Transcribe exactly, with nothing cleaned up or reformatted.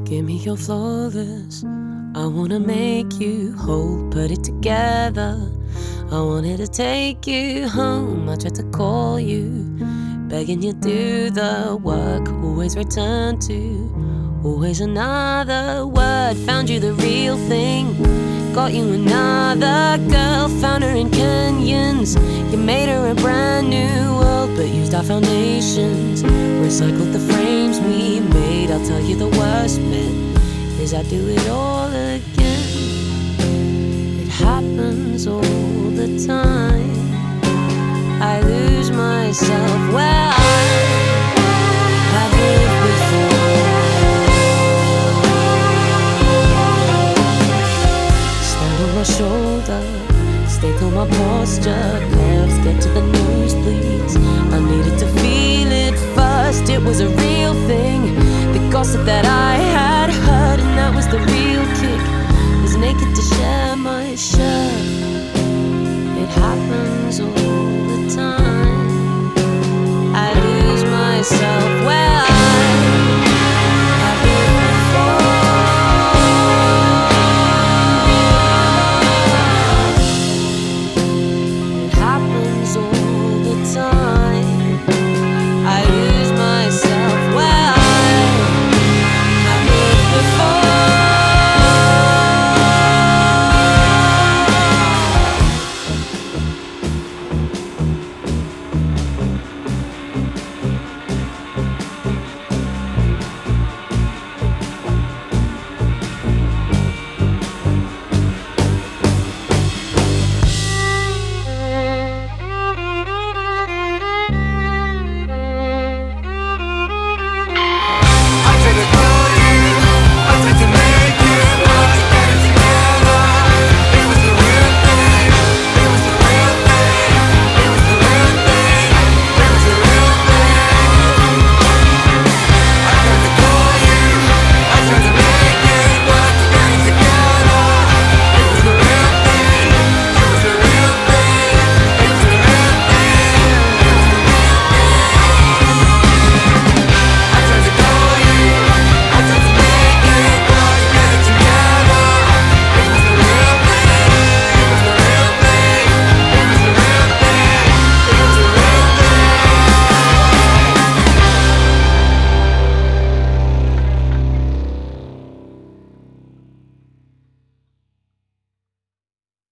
Give me your flawless. I wanna make you whole, put it together. I wanted to take you home. I tried to call you, begging you do the work. Always return to, always another word. Found you the real thing, got you another girl. Found her in canyons, you made her a brand new world. But used our foundations, recycled the frames we made. I'll tell you the worst bit is I do it all again. It happens all the time. I lose myself where I have lived before. Stand on my shoulder, stay till my posture curves, get to the nosebleeds. I needed to feel it first. It was a real thing, the gossip that I had heard, and that was the real kick. Was naked to share my shirt. It happens all the time. I lose myself